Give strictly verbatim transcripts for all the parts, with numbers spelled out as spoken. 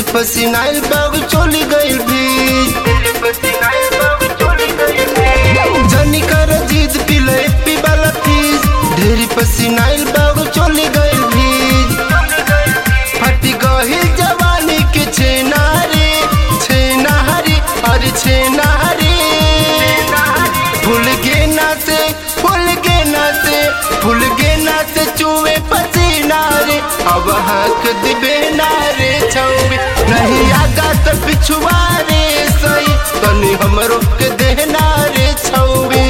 पसीनाइल बाग चली गइल भीज जनी कर जीत पिले पीवाला फीस ढेरी पसीनाइल बाग चली गइल भीज फटी गहिल जवानी के छेनारी छेनारी अरे छेनारी फूल गे ना से फूल गे ना से फूल गे ना से चूहे पसीना रे अब हक दिबे ना रे छौबे नहीं आगा तो पिछुआ रे सही तनी हमरो के देना रे छौबे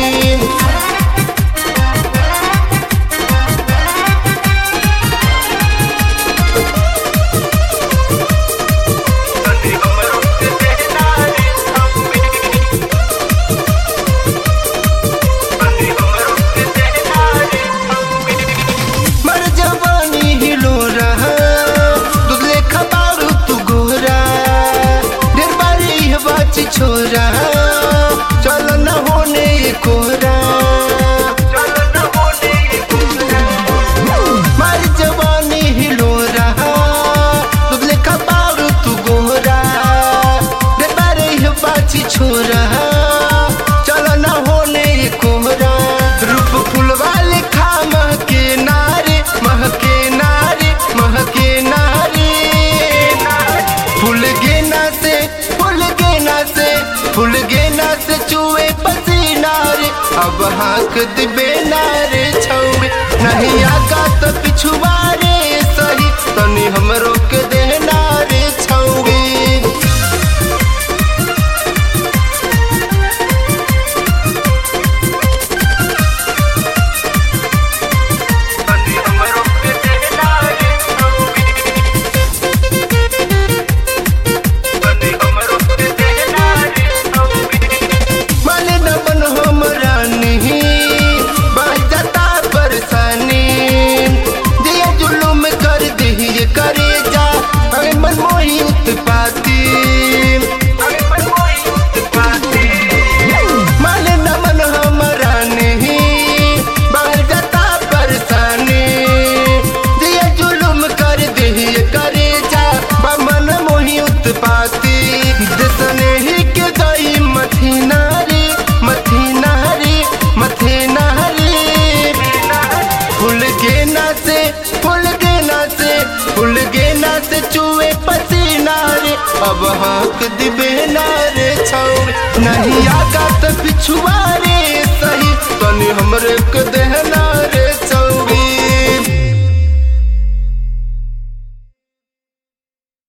छोरा चल न होने कोरा मारी जवानी हिलो रहा दूध लेखा बारू तू गोरा रे बारे ही बाची छोरा चल न होने कोरा रूप फूल वाले खा महके नारे महके नारे महके नारे फूल गे ना से फूल गे ना से फूल गे ना से चूहे पसीना रे अब हाक दिबे ना रे छौबे नहीं आगा तो पिछुआ रे सही तनी हमरो के देना रे छौबे अब हक दिबे ना रे छौबे नहीं आगा तो पिछुआ रे